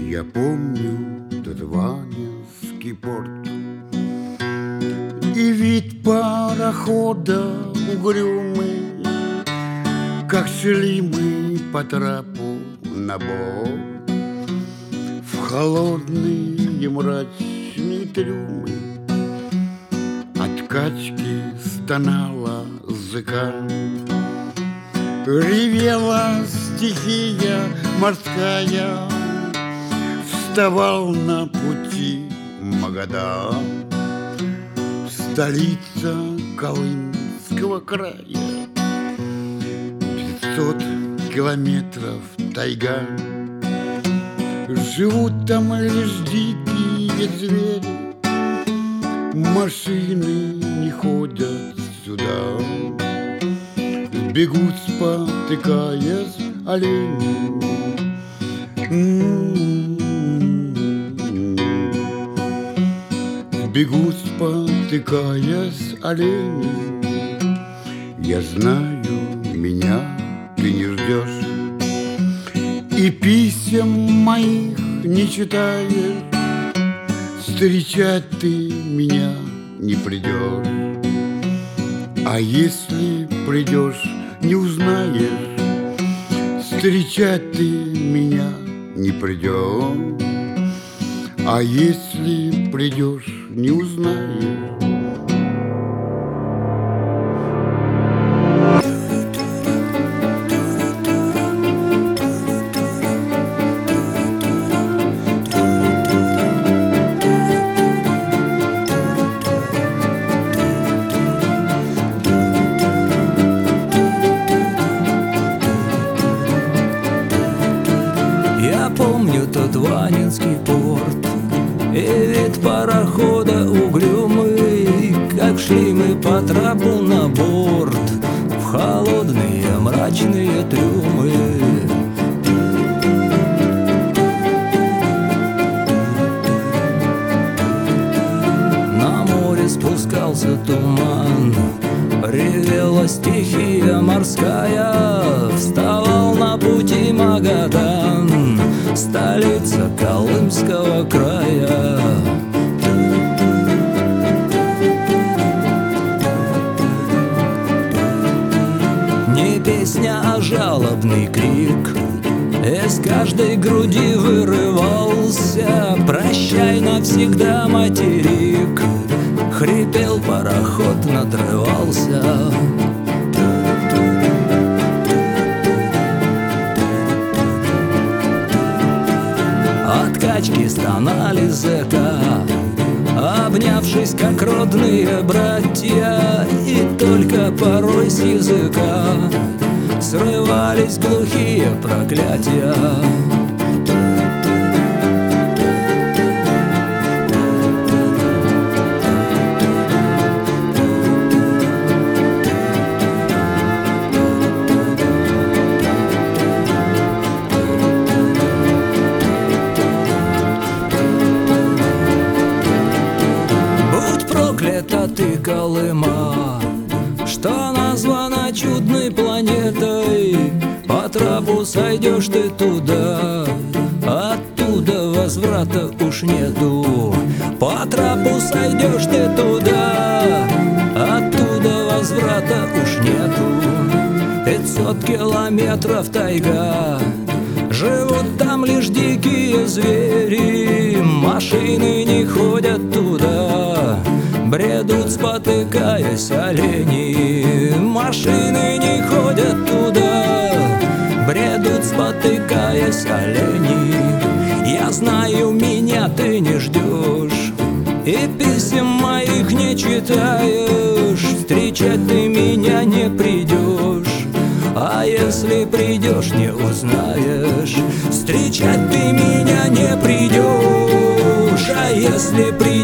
Я помню тот Ванинский порт и вид парохода угрюмый, как шли мы по трапу на борт в холодные мрачные трюмы. От качки стонала зыка, ревела стихия морская, вставал на пути Магадан, столица Колымского края. 500 километров тайга, живут там лишь дикие звери, машины не ходят сюда, бегут, спотыкаясь, олени. Бегут, спотыкаясь, олени. Я знаю, меня ты не ждешь, и писем моих не читаешь. Встречать ты меня не придешь, а если придешь, не узнаешь. Встречать ты меня не придешь, а если придешь, не узнаешь. Я помню тот Ванинский порт и вид парохода угрюмый, как шли мы по трапу на борт в холодные мрачные трюмы. На море спускался туман, ревела стихия морская, вставал на пути Магадан, столица Колымского края. Не песня, а жалобный крик из каждой груди вырывался. Прощай навсегда, материк, хрипел пароход, надрывался. От качки стонали зэка, обнявшись, как родные братья, и только порой с языка срывались глухие проклятия. Проклята ты, Колыма, что названа чудной планетой. По трапу сойдешь ты туда, оттуда возврата уж нету. По трапу сойдешь ты туда, оттуда возврата уж нету. 500 километров тайга, живут там лишь дикие звери, машины не ходят туда, бредут, спотыкаясь, олени. Машины не ходят туда, бредут, спотыкаясь, олени. Я знаю, меня ты не ждешь, и писем моих не читаешь. Встречать ты меня не придешь, а если придешь, не узнаешь. Встречать ты меня не придешь, а если придешь,